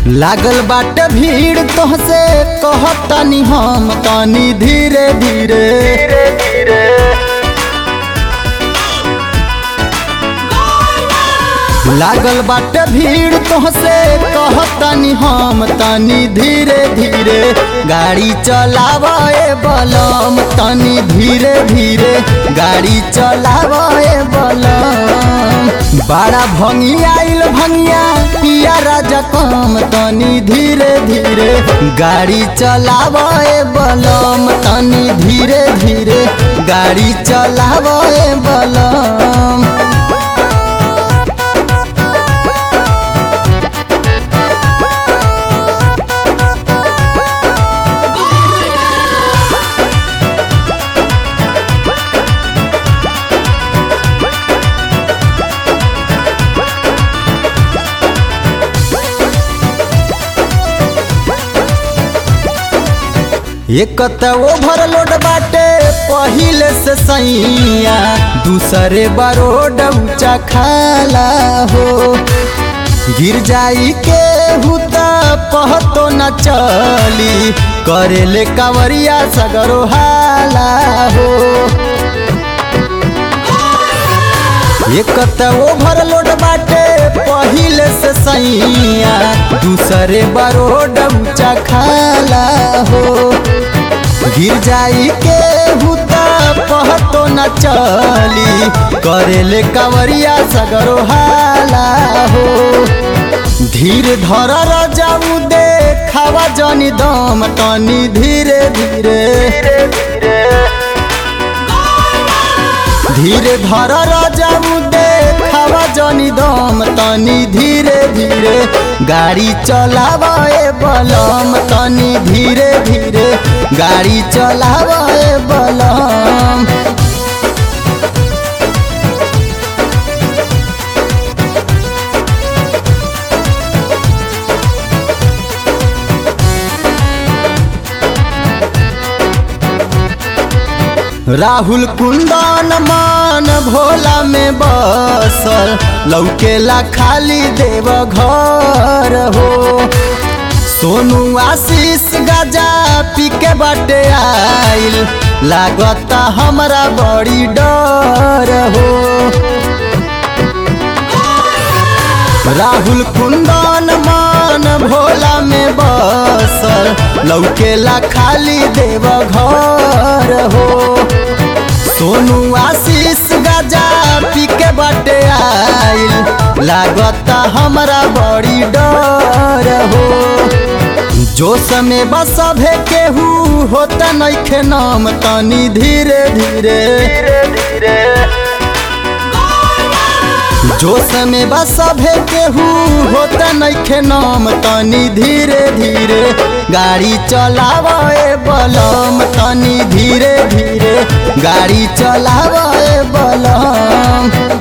लागल बाटे भीड़ तोहसे कहतानी हम तनी धीरे धीरे लागल बाटे भीड़ तोहसे कहतानी हम तनी धीरे धीरे गाड़ी चलावे बलम तनी धीरे धीरे गाड़ी चलावे बलम बड़ा भंगिया आइल भंगिया पिया राजा कम तनी धीरे धीरे गाड़ी चलावे बलम तनी धीरे धीरे गाड़ी चलावे बलम। एक ओवरलोड बाटे पहिले से सैया दूसरे बारोड ऊंचा खाला हो गिर जाई के हुता पहतो न चली करेले कांवरिया सगरो हाला हो। एक ओवरलोड बाटे पहिले से सैया दूसरे बारोड ऊंचा खाला हो गिर जाई के हुता पहतो न चली करेले कांवरिया सगरो हाला हो। धीर धर रजाऊ दे खावा जनी दम तनी धीरे धीरे धीरे धर रजाऊ दे खावा जनी दम तनी धीरे धीरे गाड़ी चलावे बलम तनी धीरे धीरे गाड़ी चलावे बलम। राहुल कुंदन मान भोला में बसल लौकेला खाली देव घर हो सोनू आशीष गजा पी के बाटे आइल लागता हमरा बड़ी डर हो। राहुल कुंदन मान भोला में बसल लौकेला खाली देव घर हो सोनू आशीष गजा पी के बाटे आइल लागता हमरा बड़ी डर हो। जोश में बस सभे केहू होता नइखे नाम तनी धीरे धीरे जोश में बस सभे केहू होता नइखे नाम तनी धीरे धीरे गाड़ी चलावे बलम तनी धीरे धीरे गाड़ी चलावे बलम।